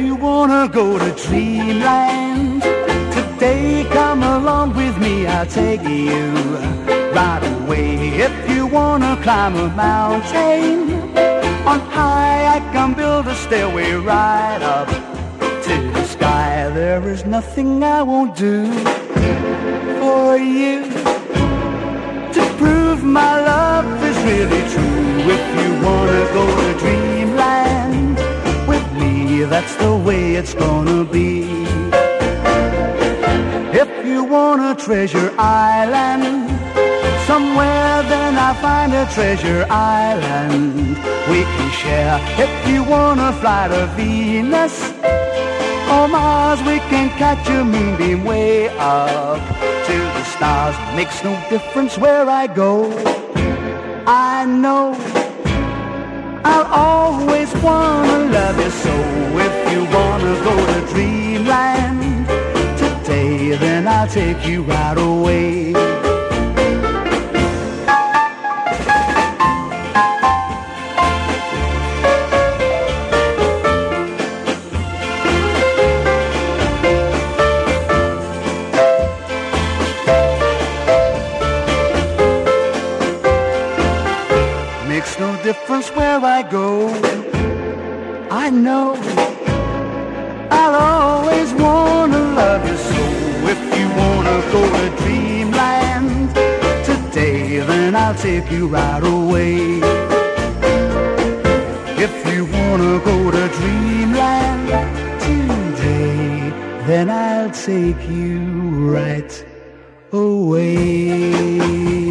you wanna go to dreamland today, come along with me, I'll take you right away. If you wanna climb a mountain, on high I can build a stairway right up to the sky. There is nothing I won't do for you to prove my love is really true. If you wanna go to dreamland with me, that's the way it's gonna be. If you want a treasure island somewhere, then I'll find a treasure island we can share. If you wanna fly to Venus or Mars, we can catch a moonbeam way up to the stars. Makes no difference where I go, I know I'll always wanna love you so. If you wanna go to dreamland today, then I'll take you right away. Makes no difference where I go, I know I'll always wanna love you so. If you wanna go to dreamland today, then I'll take you right away. If you wanna go to dreamland today, then I'll take you right away.